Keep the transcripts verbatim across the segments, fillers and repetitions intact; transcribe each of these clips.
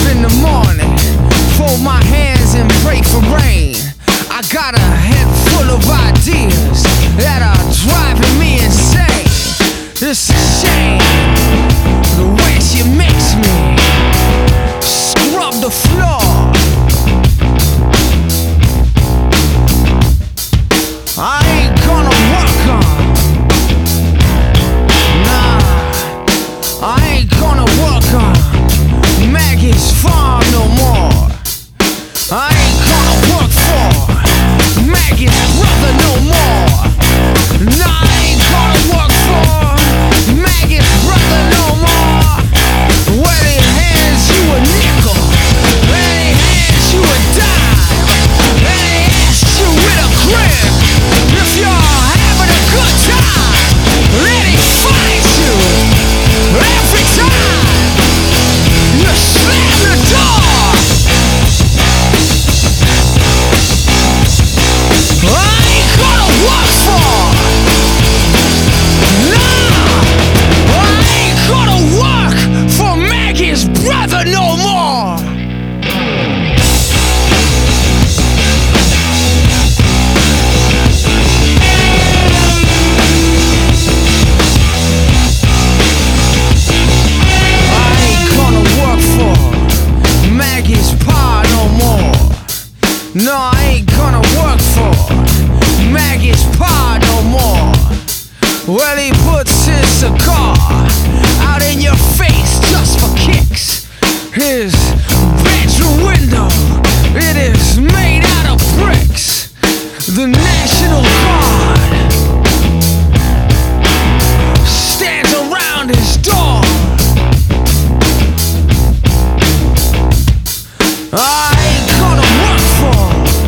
in the morning, fold my hands and pray for rain. I got a head full of ideas that are driving me insane. It's a shame the way she makes me scrub the floor. I ain't gonna work on, nah, I ain't gonna work on Maggie's farm no more. I ain't gonna work for Maggie's brother no more. Nah, I ain't gonna work for Maggie's brother no more. Well, he hands you a nickel, then he hands you a dime, then he asks you with a grin if you're having a good time. Then he finds you every time you slam the door. I ain't gonna work for, nah, I ain't gonna work for Maggie's brother no more. I ain't gonna work for Maggie's pa no more. No, I ain't gonna work for Maggie's pa no more. Well, he puts his cigar out in your face just for kicks. His bedroom window, it is made out of bricks. The National Guard stands around his door. I ain't gonna work for,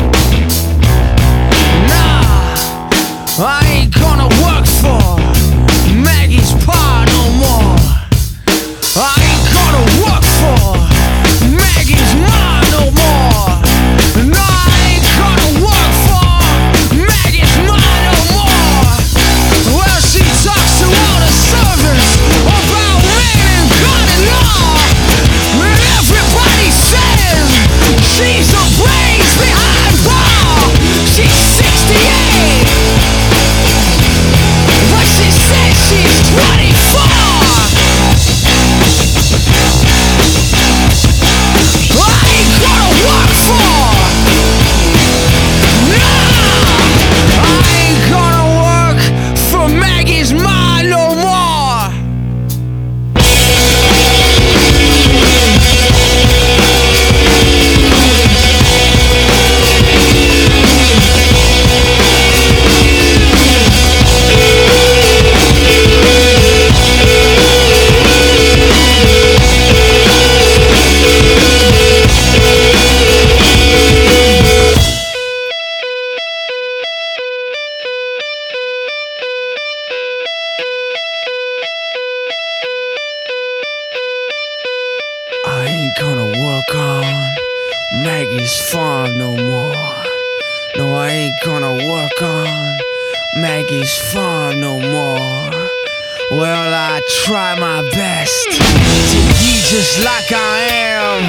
nah, I ain't gonna work for Maggie's pa no more. I ain't gonna work for Maggie's ma no more. No, I ain't gonna work for Maggie's ma no more. Well, she talks to all the servants about men and God and law, and everybody says she's the brains behind ball. She's sixty-eight, but she says she's twenty-four. I ain't gonna work for, nah, I ain't gonna work for Maggie's ma no more. I ain't gonna work on Maggie's farm no more. No, I ain't gonna work on Maggie's farm no more. Well, I try my best to be just like I am,